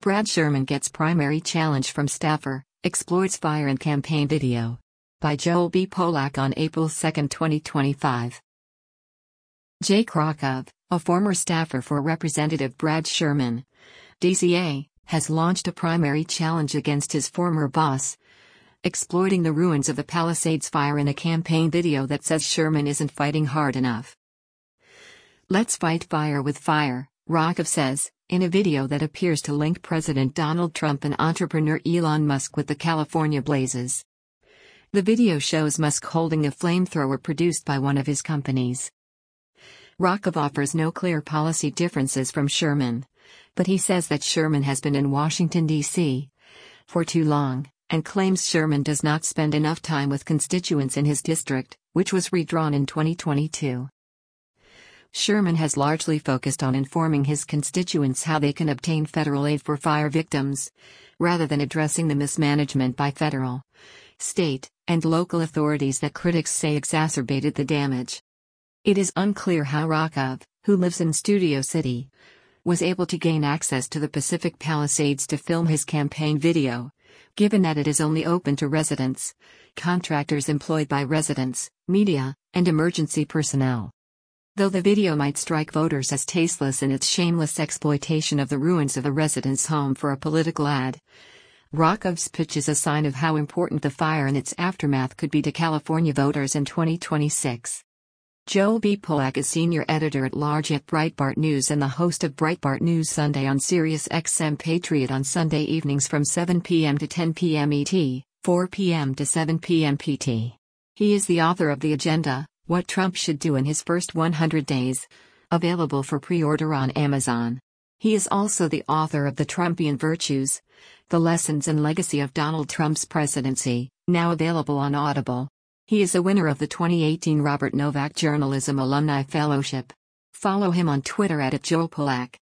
Brad Sherman gets primary challenge from staffer, exploits fire in campaign video. By Joel B. Polak on April 2, 2025. Jake Rokov, a former staffer for Representative Brad Sherman, DCA, has launched a primary challenge against his former boss, exploiting the ruins of the Palisades fire in a campaign video that says Sherman isn't fighting hard enough. "Let's fight fire with fire," Rokov says, in a video that appears to link President Donald Trump and entrepreneur Elon Musk with the California blazes. The video shows Musk holding a flamethrower produced by one of his companies. Rokov offers no clear policy differences from Sherman, but he says that Sherman has been in Washington, D.C. for too long, and claims Sherman does not spend enough time with constituents in his district, which was redrawn in 2022. Sherman has largely focused on informing his constituents how they can obtain federal aid for fire victims, rather than addressing the mismanagement by federal, state, and local authorities that critics say exacerbated the damage. It is unclear how Rokov, who lives in Studio City, was able to gain access to the Pacific Palisades to film his campaign video, given that it is only open to residents, contractors employed by residents, media, and emergency personnel. Though the video might strike voters as tasteless in its shameless exploitation of the ruins of a resident's home for a political ad, Rokov's pitch is a sign of how important the fire and its aftermath could be to California voters in 2026. Joel B. Polak is senior editor-at-large at Breitbart News and the host of Breitbart News Sunday on SiriusXM Patriot on Sunday evenings from 7 p.m. to 10 p.m. ET, 4 p.m. to 7 p.m. PT. He is the author of The Agenda: What Trump Should Do in His First 100 Days, available for pre-order on Amazon. He is also the author of The Trumpian Virtues: The Lessons and Legacy of Donald Trump's Presidency, now available on Audible. He is a winner of the 2018 Robert Novak Journalism Alumni Fellowship. Follow him on Twitter @JoelPolak.